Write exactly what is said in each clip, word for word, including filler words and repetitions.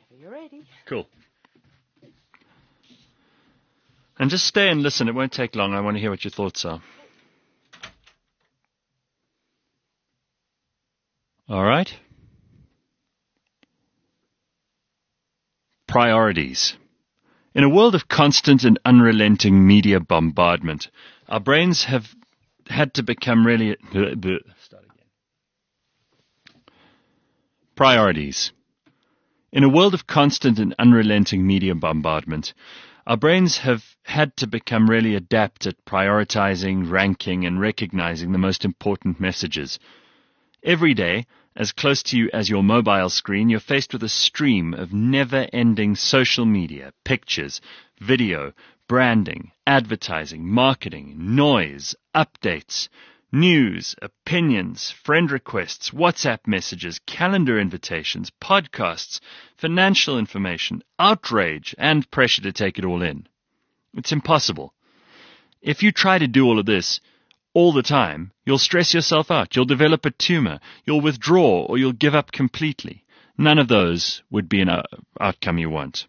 You're ready. Cool. And just stay and listen. It won't take long. I want to hear what your thoughts are. All right. Priorities. In a world of constant and unrelenting media bombardment, our brains have had to become really... Start again. Priorities. In a world of constant and unrelenting media bombardment, our brains have had to become really adept at prioritizing, ranking, and recognizing the most important messages. Every day, as close to you as your mobile screen, you're faced with a stream of never-ending social media, pictures, video, branding, advertising, marketing, noise, updates, news, opinions, friend requests, WhatsApp messages, calendar invitations, podcasts, financial information, outrage, and pressure to take it all in. It's impossible. If you try to do all of this all the time, you'll stress yourself out, you'll develop a tumor, you'll withdraw, or you'll give up completely. None of those would be an uh, outcome you want.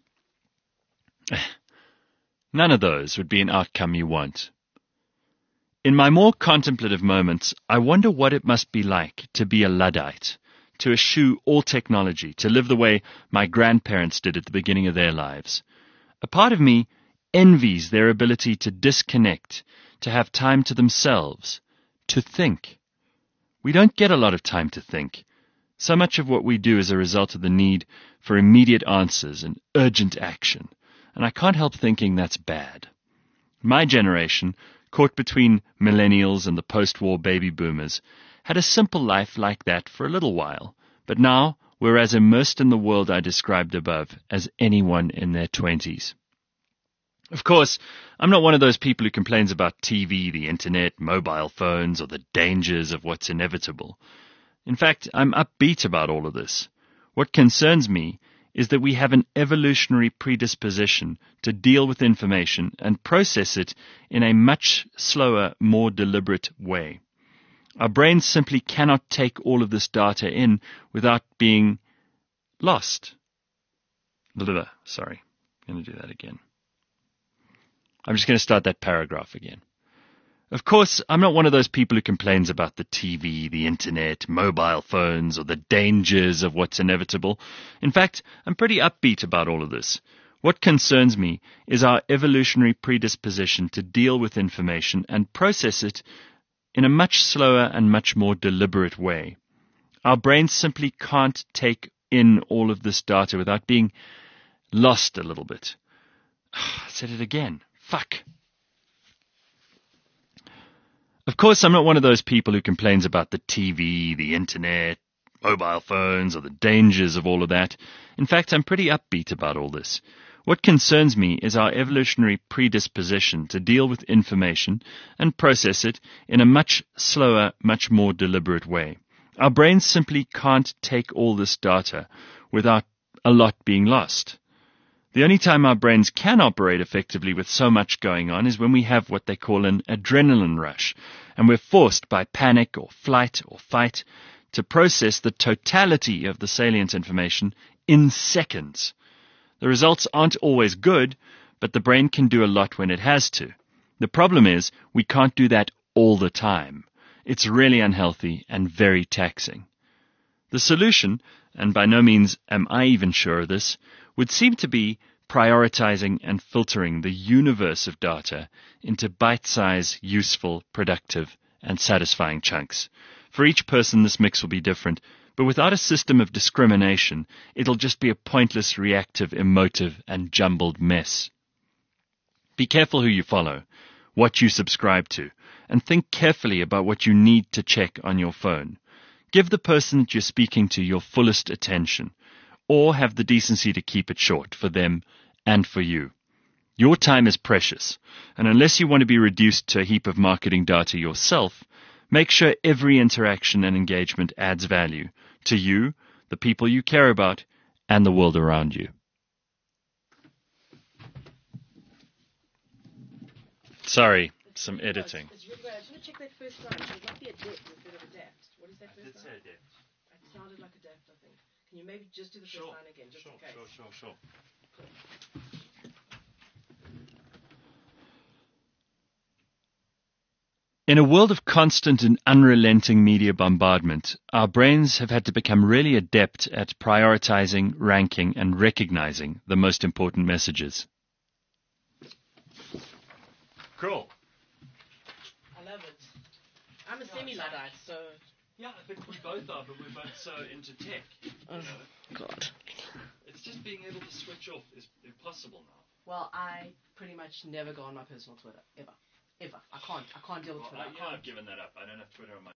None of those would be an outcome you want. In my more contemplative moments, I wonder what it must be like to be a Luddite, to eschew all technology, to live the way my grandparents did at the beginning of their lives. A part of me envies their ability to disconnect, to have time to themselves, to think. We don't get a lot of time to think. So much of what we do is a result of the need for immediate answers and urgent action, and I can't help thinking that's bad. My generation, caught between millennials and the post-war baby boomers, had a simple life like that for a little while, but now we're as immersed in the world I described above as anyone in their twenties. Of course, I'm not one of those people who complains about T V, the internet, mobile phones, or the dangers of what's inevitable. In fact, I'm upbeat about all of this. What concerns me is that we have an evolutionary predisposition to deal with information and process it in a much slower, more deliberate way. Our brains simply cannot take all of this data in without being lost. Sorry, I'm going to do that again. I'm just going to start that paragraph again. Of course, I'm not one of those people who complains about the T V, the internet, mobile phones, or the dangers of what's inevitable. In fact, I'm pretty upbeat about all of this. What concerns me is our evolutionary predisposition to deal with information and process it in a much slower and much more deliberate way. Our brains simply can't take in all of this data without being lost a little bit. I said it again. Fuck. Of course, I'm not one of those people who complains about the T V, the internet, mobile phones, or the dangers of all of that. In fact, I'm pretty upbeat about all this. What concerns me is our evolutionary predisposition to deal with information and process it in a much slower, much more deliberate way. Our brains simply can't take all this data without a lot being lost. The only time our brains can operate effectively with so much going on is when we have what they call an adrenaline rush, and we're forced by panic or flight or fight to process the totality of the salient information in seconds. The results aren't always good, but the brain can do a lot when it has to. The problem is we can't do that all the time. It's really unhealthy and very taxing. The solution, and by no means am I even sure of this, would seem to be prioritizing and filtering the universe of data into bite-sized, useful, productive, and satisfying chunks. For each person, this mix will be different, but without a system of discrimination, it'll just be a pointless, reactive, emotive, and jumbled mess. Be careful who you follow, what you subscribe to, and think carefully about what you need to check on your phone. Give the person that you're speaking to your fullest attention, or have the decency to keep it short for them and for you. Your time is precious, and unless you want to be reduced to a heap of marketing data yourself, make sure every interaction and engagement adds value to you, the people you care about, and the world around you. Sorry, some editing. It's really great. I just want to check that first line. It should not be adapt instead of adapt. What is that first line? I did say adapt. It sounded like adapt, I think. Can you maybe just do the Sure. first line again, just Sure, in case? sure, sure, sure. In a world of constant and unrelenting media bombardment, our brains have had to become really adept at prioritizing, ranking, and recognizing the most important messages. Cool. I love it. I'm a semi-Luddite, so... Yeah, but we both are, but we're both so into tech. Oh, you know? God. It's just being able to switch off is impossible now. Well, I pretty much never go on my personal Twitter, ever. Ever. I can't. I can't deal with Well, Twitter. I, I yeah, can't. I've given that up. I don't have Twitter on my